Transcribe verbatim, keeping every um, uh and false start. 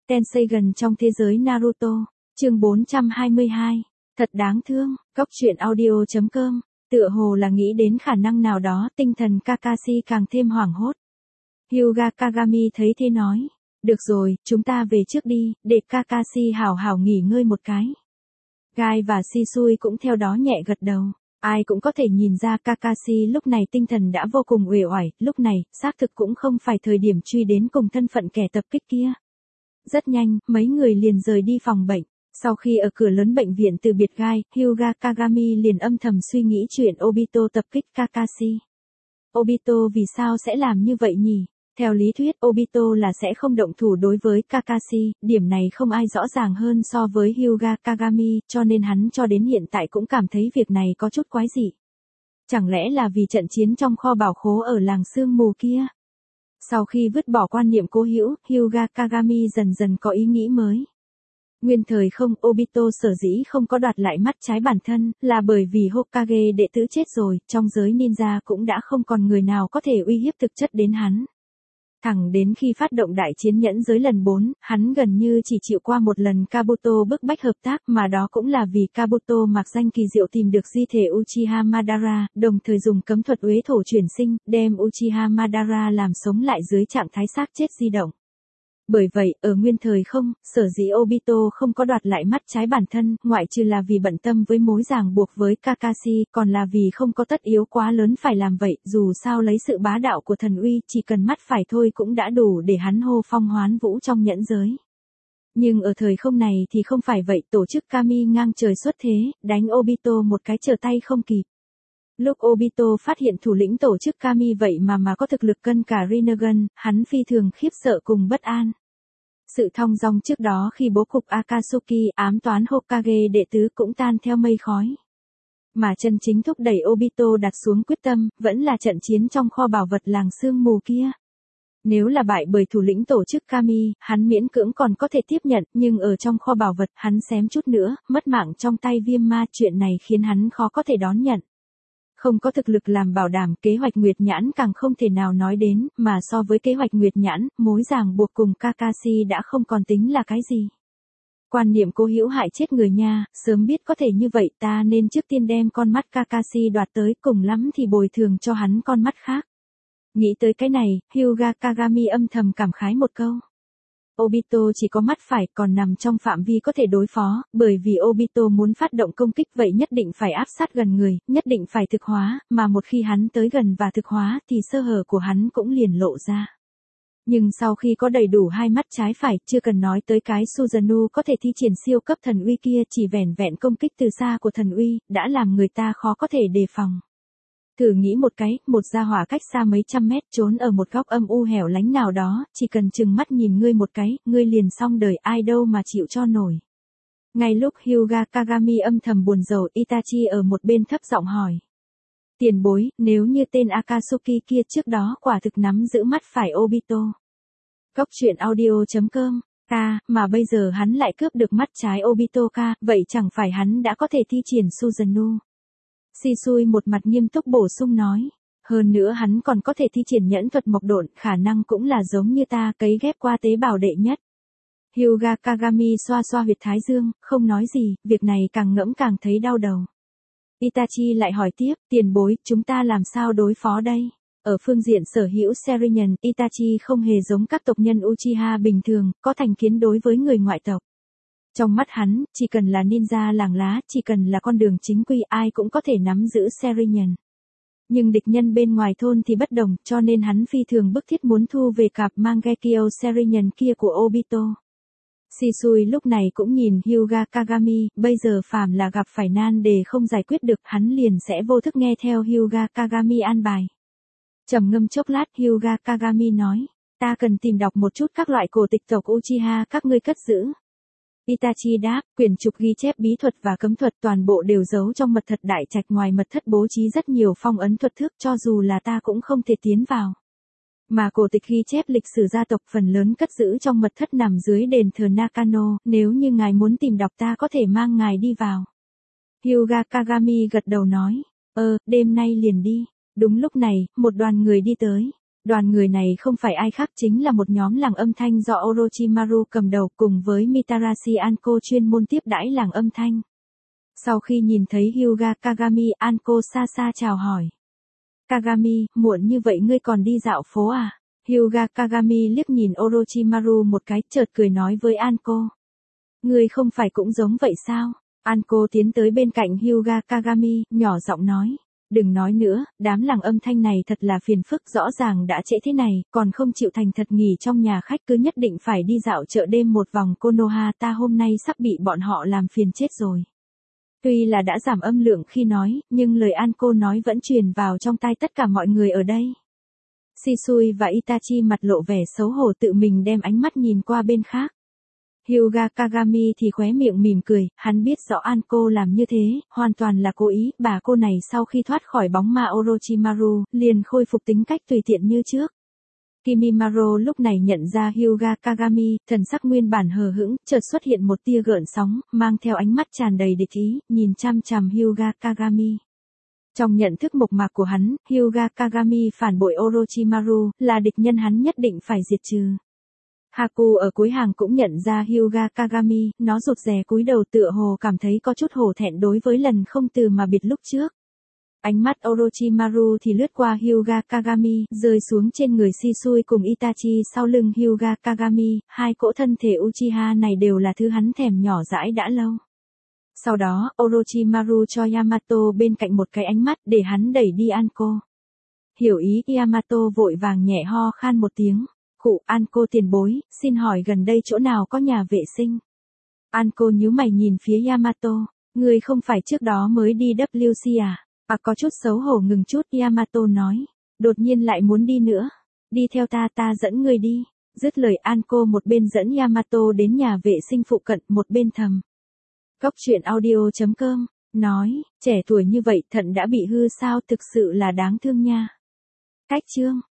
Tenseigan trong thế giới Naruto, chương bốn trăm hai mươi hai, thật đáng thương, Cóc truyện audio chấm com, tựa hồ là nghĩ đến khả năng nào đó, tinh thần Kakashi càng thêm hoảng hốt. Hyuga Kagami thấy thế nói, được rồi, chúng ta về trước đi, để Kakashi hảo hảo nghỉ ngơi một cái. Gai và Shisui cũng theo đó nhẹ gật đầu. Ai cũng có thể nhìn ra Kakashi lúc này tinh thần đã vô cùng uể oải, lúc này, xác thực cũng không phải thời điểm truy đến cùng thân phận kẻ tập kích kia. Rất nhanh, mấy người liền rời đi phòng bệnh. Sau khi ở cửa lớn bệnh viện từ biệt Gai, Hyuga Kagami liền âm thầm suy nghĩ chuyện Obito tập kích Kakashi. Obito vì sao sẽ làm như vậy nhỉ? Theo lý thuyết, Obito là sẽ không động thủ đối với Kakashi, điểm này không ai rõ ràng hơn so với Hyuga Kagami, cho nên hắn cho đến hiện tại cũng cảm thấy việc này có chút quái dị. Chẳng lẽ là vì trận chiến trong kho bảo khố ở làng sương mù kia? Sau khi vứt bỏ quan niệm cố hữu, Hyuga Kagami dần dần có ý nghĩ mới. Nguyên thời không, Obito sở dĩ không có đoạt lại mắt trái bản thân, là bởi vì Hokage đệ tử chết rồi, trong giới ninja cũng đã không còn người nào có thể uy hiếp thực chất đến hắn. Thẳng đến khi phát động đại chiến nhẫn giới lần bốn, hắn gần như chỉ chịu qua một lần Kabuto bức bách hợp tác, mà đó cũng là vì Kabuto mặc danh kỳ diệu tìm được di thể Uchiha Madara, đồng thời dùng cấm thuật uế thổ chuyển sinh, đem Uchiha Madara làm sống lại dưới trạng thái xác chết di động. Bởi vậy, ở nguyên thời không, sở dĩ Obito không có đoạt lại mắt trái bản thân, ngoại trừ là vì bận tâm với mối ràng buộc với Kakashi, còn là vì không có tất yếu quá lớn phải làm vậy, dù sao lấy sự bá đạo của thần uy, chỉ cần mắt phải thôi cũng đã đủ để hắn hô phong hoán vũ trong nhẫn giới. Nhưng ở thời không này thì không phải vậy, tổ chức Kami ngang trời xuất thế, đánh Obito một cái trở tay không kịp. Lúc Obito phát hiện thủ lĩnh tổ chức Kami vậy mà mà có thực lực cân cả Rinnegan, hắn phi thường khiếp sợ cùng bất an. Sự thong dong trước đó khi bố cục Akatsuki ám toán Hokage đệ tứ cũng tan theo mây khói. Mà chân chính thúc đẩy Obito đặt xuống quyết tâm, vẫn là trận chiến trong kho bảo vật làng sương mù kia. Nếu là bại bởi thủ lĩnh tổ chức Kami, hắn miễn cưỡng còn có thể tiếp nhận, nhưng ở trong kho bảo vật hắn xém chút nữa, mất mạng trong tay viêm ma, chuyện này khiến hắn khó có thể đón nhận. Không có thực lực làm bảo đảm, kế hoạch Nguyệt Nhãn càng không thể nào nói đến, mà so với kế hoạch Nguyệt Nhãn, mối ràng buộc cùng Kakashi đã không còn tính là cái gì. Quan niệm cố hữu hại chết người nha, sớm biết có thể như vậy ta nên trước tiên đem con mắt Kakashi đoạt tới, cùng lắm thì bồi thường cho hắn con mắt khác. Nghĩ tới cái này, Hyuga Kagami âm thầm cảm khái một câu. Obito chỉ có mắt phải, còn nằm trong phạm vi có thể đối phó, bởi vì Obito muốn phát động công kích vậy nhất định phải áp sát gần người, nhất định phải thực hóa, mà một khi hắn tới gần và thực hóa thì sơ hở của hắn cũng liền lộ ra. Nhưng sau khi có đầy đủ hai mắt trái phải, chưa cần nói tới cái Susanoo có thể thi triển siêu cấp thần uy kia, chỉ vẻn vẹn công kích từ xa của thần uy, đã làm người ta khó có thể đề phòng. Thử nghĩ một cái, một gia hỏa cách xa mấy trăm mét trốn ở một góc âm u hẻo lánh nào đó, chỉ cần chừng mắt nhìn ngươi một cái, ngươi liền xong đời, ai đâu mà chịu cho nổi. Ngay lúc Hyuga Kagami âm thầm buồn rầu, Itachi ở một bên thấp giọng hỏi. Tiền bối, nếu như tên Akatsuki kia trước đó quả thực nắm giữ mắt phải Obito. Cóc truyện audio chấm com, ca, mà bây giờ hắn lại cướp được mắt trái Obito ca, vậy chẳng phải hắn đã có thể thi triển Susanoo. Shisui một mặt nghiêm túc bổ sung nói. Hơn nữa hắn còn có thể thi triển nhẫn thuật mộc độn, khả năng cũng là giống như ta cấy ghép qua tế bào đệ nhất. Hyuga Kagami xoa xoa huyệt thái dương, không nói gì, việc này càng ngẫm càng thấy đau đầu. Itachi lại hỏi tiếp, tiền bối, chúng ta làm sao đối phó đây? Ở phương diện sở hữu Sharingan, Itachi không hề giống các tộc nhân Uchiha bình thường, có thành kiến đối với người ngoại tộc. Trong mắt hắn, chỉ cần là ninja làng lá, chỉ cần là con đường chính quy, ai cũng có thể nắm giữ Sharingan. Nhưng địch nhân bên ngoài thôn thì bất đồng, cho nên hắn phi thường bức thiết muốn thu về cặp Mangekyo Sharingan kia của Obito. Shisui lúc này cũng nhìn Hyuga Kagami, bây giờ phàm là gặp phải nan đề không giải quyết được, hắn liền sẽ vô thức nghe theo Hyuga Kagami an bài. Trầm ngâm chốc lát, Hyuga Kagami nói, ta cần tìm đọc một chút các loại cổ tịch tộc Uchiha các ngươi cất giữ. Itachi đáp, quyển trục ghi chép bí thuật và cấm thuật toàn bộ đều giấu trong mật thất đại trạch, ngoài mật thất bố trí rất nhiều phong ấn thuật thức, cho dù là ta cũng không thể tiến vào. Mà cổ tịch ghi chép lịch sử gia tộc phần lớn cất giữ trong mật thất nằm dưới đền thờ Nakano, nếu như ngài muốn tìm đọc ta có thể mang ngài đi vào. Hyuga Kagami gật đầu nói, ơ, đêm nay liền đi. Đúng lúc này, một đoàn người đi tới. Đoàn người này không phải ai khác chính là một nhóm làng âm thanh do Orochimaru cầm đầu cùng với Mitarashi Anko chuyên môn tiếp đãi làng âm thanh. Sau khi nhìn thấy Hyuga Kagami, Anko xa xa chào hỏi. Kagami, muộn như vậy ngươi còn đi dạo phố à? Hyuga Kagami liếc nhìn Orochimaru một cái, chợt cười nói với Anko. Ngươi không phải cũng giống vậy sao? Anko tiến tới bên cạnh Hyuga Kagami, nhỏ giọng nói. Đừng nói nữa, đám làng âm thanh này thật là phiền phức, rõ ràng đã trễ thế này, còn không chịu thành thật nghỉ trong nhà khách, cứ nhất định phải đi dạo chợ đêm một vòng. Konoha ta hôm nay sắp bị bọn họ làm phiền chết rồi. Tuy là đã giảm âm lượng khi nói, nhưng lời Anko nói vẫn truyền vào trong tai tất cả mọi người ở đây. Shisui và Itachi mặt lộ vẻ xấu hổ tự mình đem ánh mắt nhìn qua bên khác. Hyuga Kagami thì khóe miệng mỉm cười, hắn biết rõ Anko làm như thế, hoàn toàn là cố ý, bà cô này sau khi thoát khỏi bóng ma Orochimaru, liền khôi phục tính cách tùy tiện như trước. Kimimaro lúc này nhận ra Hyuga Kagami, thần sắc nguyên bản hờ hững, chợt xuất hiện một tia gợn sóng, mang theo ánh mắt tràn đầy địch ý, nhìn chăm chằm Hyuga Kagami. Trong nhận thức mộc mạc của hắn, Hyuga Kagami phản bội Orochimaru, là địch nhân hắn nhất định phải diệt trừ. Haku ở cuối hàng cũng nhận ra Hyuga Kagami, nó rụt rè cúi đầu tựa hồ cảm thấy có chút hổ thẹn đối với lần không từ mà biệt lúc trước. Ánh mắt Orochimaru thì lướt qua Hyuga Kagami, rơi xuống trên người Shisui cùng Itachi sau lưng Hyuga Kagami, hai cỗ thân thể Uchiha này đều là thứ hắn thèm nhỏ dãi đã lâu. Sau đó, Orochimaru cho Yamato bên cạnh một cái ánh mắt để hắn đẩy đi Anko. Hiểu ý, Yamato vội vàng nhẹ ho khan một tiếng. Khụ, Anko tiền bối, xin hỏi gần đây chỗ nào có nhà vệ sinh? Anko nhíu mày nhìn phía Yamato, người không phải trước đó mới đi W C à? À có chút xấu hổ ngừng chút, Yamato nói, đột nhiên lại muốn đi nữa. Đi theo ta, ta dẫn người đi. Dứt lời Anko một bên dẫn Yamato đến nhà vệ sinh phụ cận, một bên thầm. Cốc truyện audio chấm com, nói, trẻ tuổi như vậy thận đã bị hư sao, thực sự là đáng thương nha. Cách chương